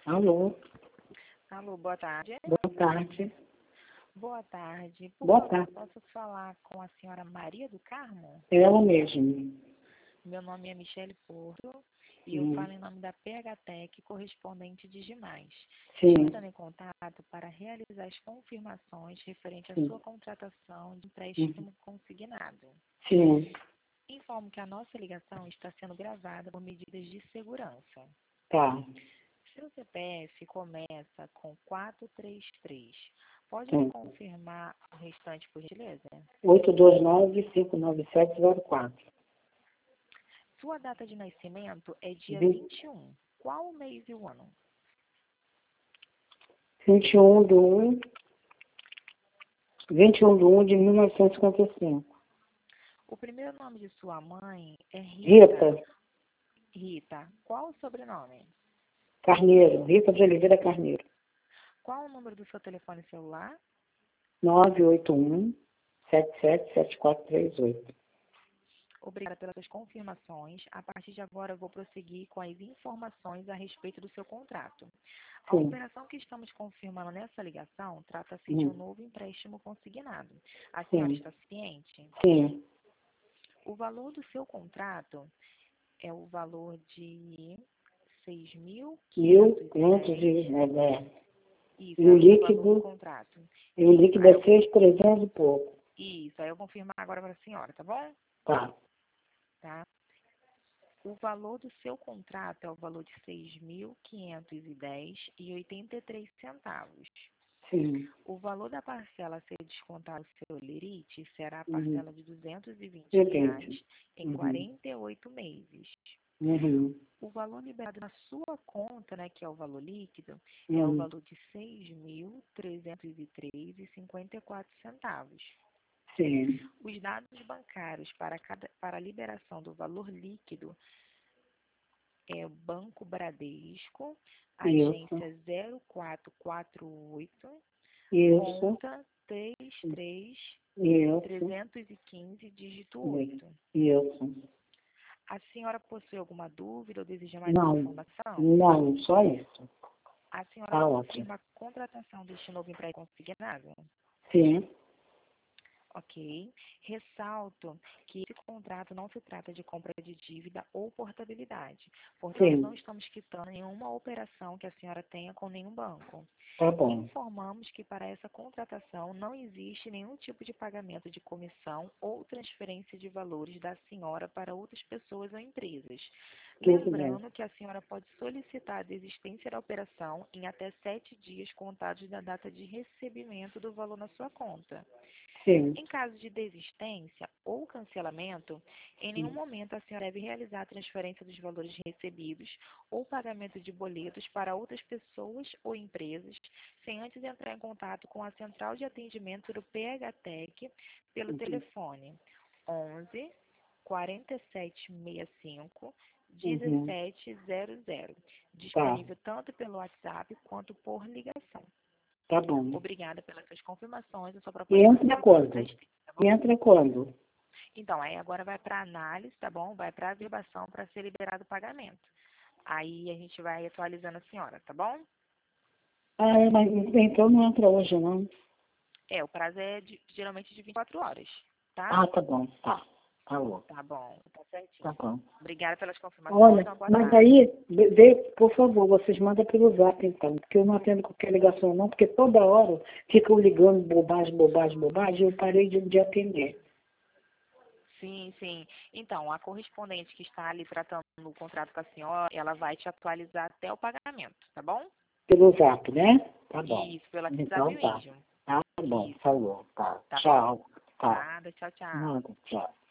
Alô, Alô, boa tarde. boa tarde. Boa tarde. Por Boa favor, tarde. posso falar com a senhora Maria do Carmo? Ela mesmo. Meu nome é Michele Porto e eu falo em nome da PHTEC, correspondente de Gimais. Sim, Estou entrando em contato para realizar as confirmações referente à sim, sua contratação de empréstimo consignado. sim. Informo que a nossa ligação está sendo gravada por medidas de segurança. Tá, Seu CPF começa com 433. Pode me sim. confirmar o restante, por gentileza? 829-59704. Sua data de nascimento é dia Vi- 21. Qual o mês e o ano? 21 de 1, 21 de 1 de 1955. O primeiro nome de sua mãe é Rita. Rita Rita. Qual o sobrenome? Carneiro, Rita de Oliveira Carneiro. Qual o número do seu telefone celular? 981-777438. Obrigada pelas suas confirmações. A partir de agora, eu vou prosseguir com as informações a respeito do seu contrato. A Sim. operação que estamos confirmando nessa ligação trata-se de um novo empréstimo consignado. A senhora Sim. está ciente? Sim. O valor do seu contrato é o valor de 1.500 6.510. Isso, e é o o valor do líquido, contrato. e o Isso, líquido é 6.300 e pouco. isso, aí eu vou confirmar agora para a senhora, tá bom? Tá. Tá? O valor do seu contrato é o valor de 6.510,83 centavos. Sim. O valor da parcela a ser descontado do seu lerite será a Uhum. parcela de R$ 220 Entendi. em Uhum. 48 meses. Uhum. O valor liberado na sua conta, né, que é o valor líquido, é o Uhum. valor de R$ 6.303,54 centavos. Sim. Os dados bancários para a liberação do valor líquido é o Banco Bradesco, Isso. agência 0448, Isso. conta Isso. 33315, dígito 8. Isso. A senhora possui alguma dúvida ou deseja mais Não. informação? Não, só isso. A senhora Tá ótimo. confirma a contratação deste novo empréstimo consignado? Sim. Ok. Ressalto que esse contrato não se trata de compra de dívida ou portabilidade. Portanto, Sim. não estamos quitando nenhuma operação que a senhora tenha com nenhum banco. Tá bom. Informamos que para essa contratação não existe nenhum tipo de pagamento de comissão ou transferência de valores da senhora para outras pessoas ou empresas. Tudo bem. Lembrando que a senhora pode solicitar a desistência da operação em até 7 dias contados da data de recebimento do valor na sua conta. Sim. Em caso de desistência ou cancelamento, em nenhum momento a senhora deve realizar a transferência dos valores recebidos ou pagamento de boletos para outras pessoas ou empresas, sem antes entrar em contato com a central de atendimento do PHTEC pelo telefone 11 4765 1700, Tá. disponível tanto pelo WhatsApp quanto por ligação. Tá bom. Obrigada pelas suas confirmações. Eu só E proponho entra quando? tá bom? E entra quando? Então, aí agora vai para análise, tá bom? Vai para averbação para ser liberado o pagamento. Aí a gente vai atualizando a senhora, tá bom? Ah, mas então não entra hoje, não. O prazo é geralmente de 24 horas, tá? Ah, tá bom. Tá. Tá bom. Tá bom, tá certinho. Tá bom. Obrigada pelas confirmações. Olha, Uma boa mas tarde. aí, por favor, vocês mandam pelo zap, então, porque eu não atendo qualquer ligação, não, porque toda hora ficam ligando bobagem, bobagem, bobagem, e eu parei de atender. Sim, sim. Então, a correspondente que está ali tratando o contrato com a senhora, ela vai te atualizar até o pagamento, tá bom? Pelo zap, né? Tá bom. Isso, pelo Então WhatsApp tá. mesmo. Tá bom, Isso, falou. Tá. tá bom? Tchau. Tá. Nada, tchau, tchau. Nada, tchau.